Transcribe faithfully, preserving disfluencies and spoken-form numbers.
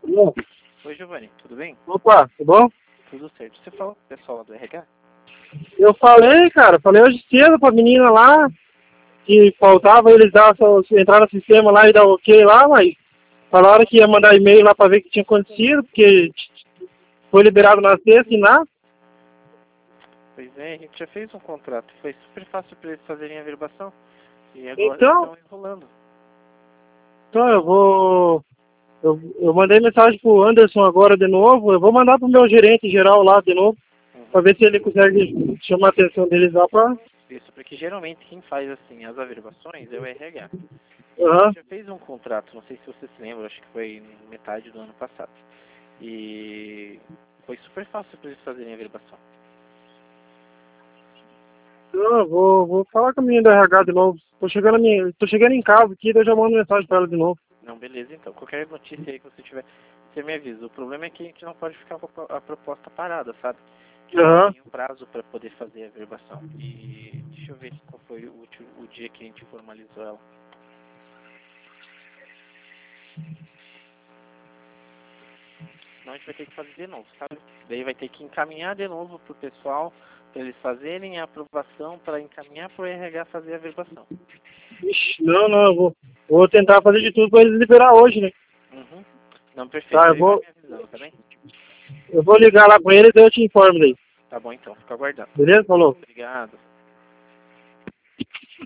Alô? Oi, Giovanni, tudo bem? Opa, tudo bom? Tudo certo. Você falou com o pessoal lá do R H? Eu falei, cara, falei hoje cedo pra menina lá que faltava eles dar, só- entrar no sistema lá e dar ok lá, mas falaram que ia mandar e-mail lá pra ver o que tinha acontecido, porque foi liberado na sexta e nada. Pois é, a gente já fez um contrato. Foi super fácil para eles fazerem a averbação. E agora eles Então, estão enrolando. então eu vou. Eu, eu mandei mensagem pro Anderson agora de novo. Eu vou mandar pro meu gerente geral lá de novo, pra Uhum. ver se ele consegue chamar a atenção deles lá pra. Isso, porque geralmente quem faz assim as averbações é o R H. E a Aham. gente já fez um contrato, não sei se você se lembra, acho que foi metade do ano passado. E foi super fácil para eles fazerem a averbação. Então, eu vou, vou falar com a menina do R H de novo. Tô chegando, a minha, tô chegando em casa aqui, daí eu já mando mensagem pra ela de novo. Não, beleza, então. Qualquer notícia aí que você tiver, você me avisa. O problema é que a gente não pode ficar com a proposta parada, sabe? A gente Aham. tem um prazo para poder fazer a averbação. E deixa eu ver qual foi o, último, o dia que a gente formalizou ela. Senão a gente vai ter que fazer de novo, sabe? Daí vai ter que encaminhar de novo pro pessoal, para eles fazerem a aprovação, para encaminhar pro R H fazer a averbação. Ixi, não, não, eu vou, vou tentar fazer de tudo pra eles liberar hoje, né? Uhum. Não, perfeito. Tá, eu Daí vai vou, me avisando, tá bem? eu vou ligar lá com eles e eu te informo daí. Tá bom então, fica aguardando. Beleza? Falou. Obrigado.